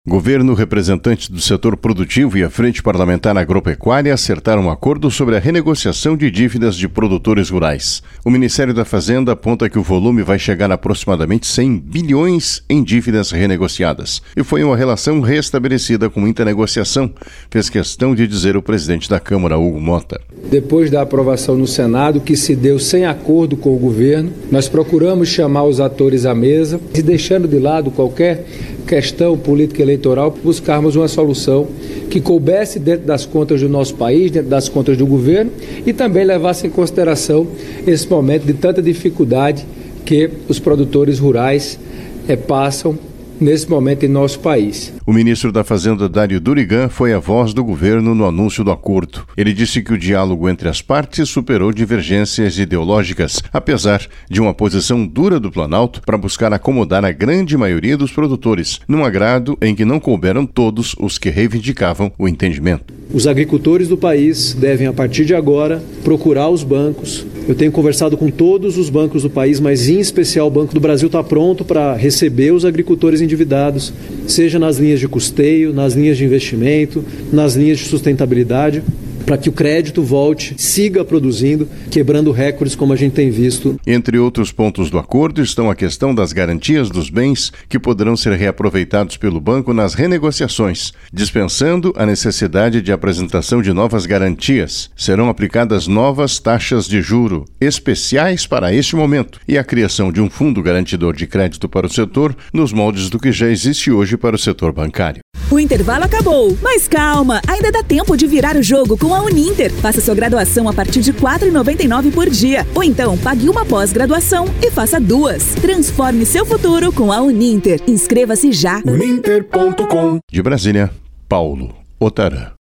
Governo, representantes do setor produtivo e a Frente Parlamentar Agropecuária acertaram um acordo sobre a renegociação de dívidas de produtores rurais. O Ministério da Fazenda aponta que o volume vai chegar a aproximadamente 100 bilhões em dívidas renegociadas. E foi uma relação restabelecida com muita negociação, fez questão de dizer o presidente da Câmara, Hugo Mota. Depois da aprovação no Senado, que se deu sem acordo com o governo, nós procuramos chamar os atores à mesa e, deixando de lado qualquer questão política eleitoral, buscarmos uma solução que coubesse dentro das contas do nosso país, dentro das contas do governo e também levasse em consideração esse momento de tanta dificuldade que os produtores rurais passam nesse momento em nosso país. O ministro da Fazenda, Dário Durigan, foi a voz do governo no anúncio do acordo. Ele disse que o diálogo entre as partes superou divergências ideológicas, apesar de uma posição dura do Planalto para buscar acomodar a grande maioria dos produtores, num agrado em que não couberam todos os que reivindicavam o entendimento. Os agricultores do país devem, a partir de agora, procurar os bancos. Eu tenho conversado com todos os bancos do país, mas em especial o Banco do Brasil está pronto para receber os agricultores endividados, seja nas linhas de custeio, nas linhas de investimento, nas linhas de sustentabilidade, para que o crédito volte, siga produzindo, quebrando recordes como a gente tem visto. Entre outros pontos do acordo estão a questão das garantias dos bens que poderão ser reaproveitados pelo banco nas renegociações, dispensando a necessidade de apresentação de novas garantias. Serão aplicadas novas taxas de juro especiais para este momento e a criação de um fundo garantidor de crédito para o setor nos moldes do que já existe hoje para o setor bancário. O intervalo acabou, mas calma, ainda dá tempo de virar o jogo com a Uninter. Faça sua graduação a partir de R$ 4,99 por dia. Ou então, pague uma pós-graduação e faça 2. Transforme seu futuro com a Uninter. Inscreva-se já. Uninter.com. De Brasília, Paulo Otarã.